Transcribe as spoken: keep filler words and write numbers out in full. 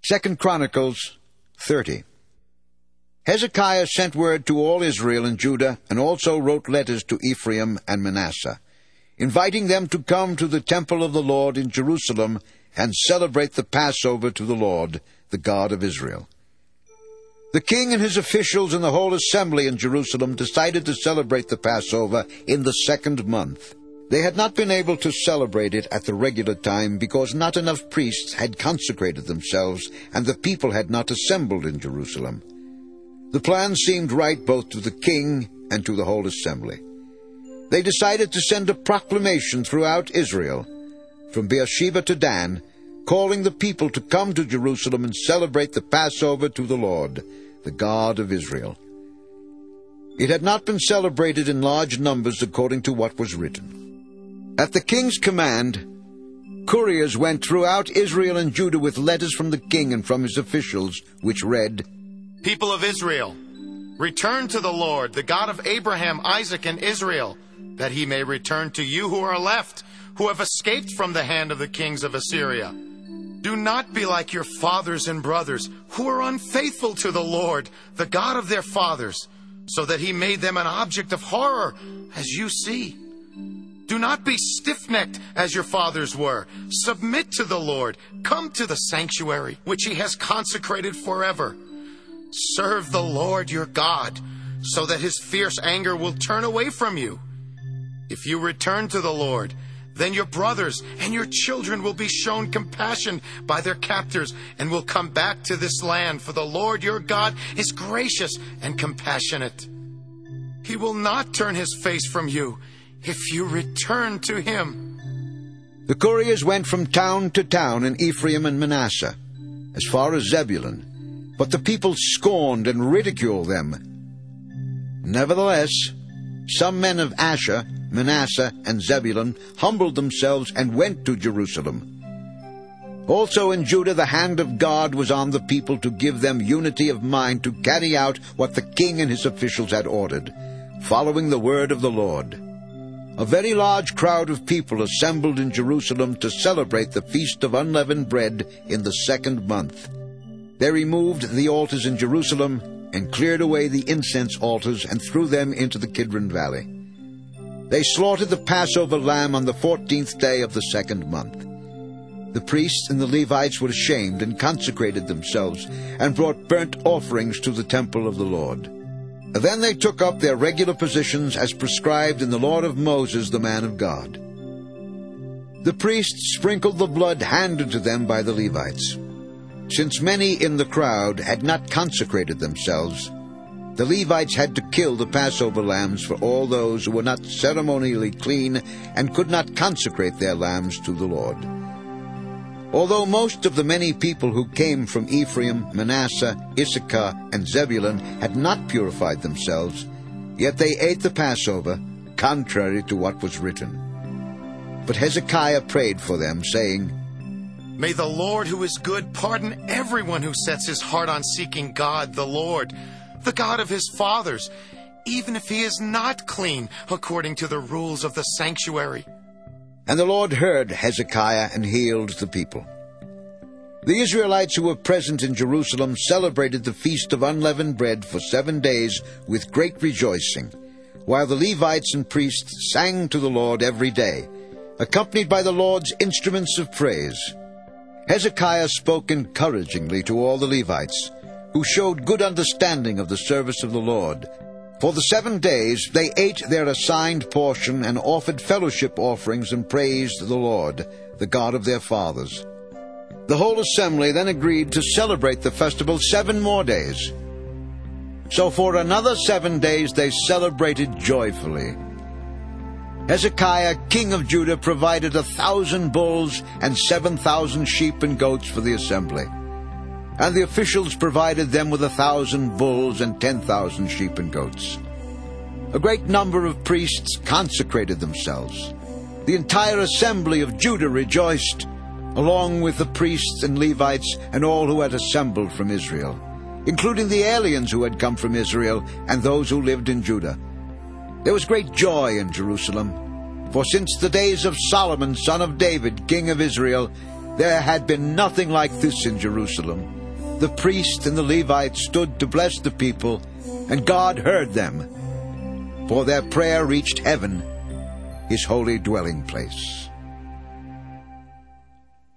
Second Chronicles thirty. Hezekiah sent word to all Israel and Judah, and also wrote letters to Ephraim and Manasseh, inviting them to come to the temple of the Lord in Jerusalem and celebrate the Passover to the Lord, the God of Israel. The king and his officials and the whole assembly in Jerusalem decided to celebrate the Passover in the second month. They had not been able to celebrate it at the regular time because not enough priests had consecrated themselves, and the people had not assembled in Jerusalem. The plan seemed right both to the king and to the whole assembly. They decided to send a proclamation throughout Israel, from Beersheba to Dan, calling the people to come to Jerusalem and celebrate the Passover to the Lord, the God of Israel. It had not been celebrated in large numbers according to what was written. At the king's command, couriers went throughout Israel and Judah with letters from the king and from his officials, which read, People of Israel, return to the Lord, the God of Abraham, Isaac, and Israel, that he may return to you who are left, who have escaped from the hand of the kings of Assyria. Do not be like your fathers and brothers, who are unfaithful to the Lord, the God of their fathers, so that he made them an object of horror, as you see. Do not be stiff-necked as your fathers were. Submit to the Lord. Come to the sanctuary, which he has consecrated forever. Serve the Lord your God, so that his fierce anger will turn away from you. If you return to the Lord, then your brothers and your children will be shown compassion by their captors and will come back to this land, for the Lord your God is gracious and compassionate. He will not turn his face from you if you return to him. The couriers went from town to town in Ephraim and Manasseh, as far as Zebulun, but the people scorned and ridiculed them. Nevertheless, some men of Asher, Manasseh, and Zebulun humbled themselves and went to Jerusalem. Also in Judah the hand of God was on the people to give them unity of mind to carry out what the king and his officials had ordered, following the word of the Lord. A very large crowd of people assembled in Jerusalem to celebrate the Feast of Unleavened Bread in the second month. They removed the altars in Jerusalem and cleared away the incense altars and threw them into the Kidron Valley. They slaughtered the Passover lamb on the fourteenth day of the second month. The priests and the Levites were ashamed and consecrated themselves and brought burnt offerings to the temple of the Lord. Then they took up their regular positions as prescribed in the law of Moses, the man of God. The priests sprinkled the blood handed to them by the Levites. Since many in the crowd had not consecrated themselves, the Levites had to kill the Passover lambs for all those who were not ceremonially clean and could not consecrate their lambs to the Lord. Although most of the many people who came from Ephraim, Manasseh, Issachar, and Zebulun had not purified themselves, yet they ate the Passover, contrary to what was written. But Hezekiah prayed for them, saying, May the Lord who is good pardon everyone who sets his heart on seeking God, the Lord, the God of his fathers, even if he is not clean according to the rules of the sanctuary. And the Lord heard Hezekiah and healed the people. The Israelites who were present in Jerusalem celebrated the Feast of Unleavened Bread for seven days with great rejoicing, while the Levites and priests sang to the Lord every day, accompanied by the Lord's instruments of praise. Hezekiah spoke encouragingly to all the Levites, who showed good understanding of the service of the Lord. For the seven days they ate their assigned portion and offered fellowship offerings and praised the Lord, the God of their fathers. The whole assembly then agreed to celebrate the festival seven more days. So for another seven days they celebrated joyfully. Hezekiah, king of Judah, provided a thousand bulls and seven thousand sheep and goats for the assembly. And the officials provided them with a thousand bulls and ten thousand sheep and goats. A great number of priests consecrated themselves. The entire assembly of Judah rejoiced, along with the priests and Levites and all who had assembled from Israel, including the aliens who had come from Israel and those who lived in Judah. There was great joy in Jerusalem, for since the days of Solomon, son of David, king of Israel, There had been nothing like this in Jerusalem. The priest and the Levites stood to bless the people, and God heard them, for their prayer reached heaven, his holy dwelling place.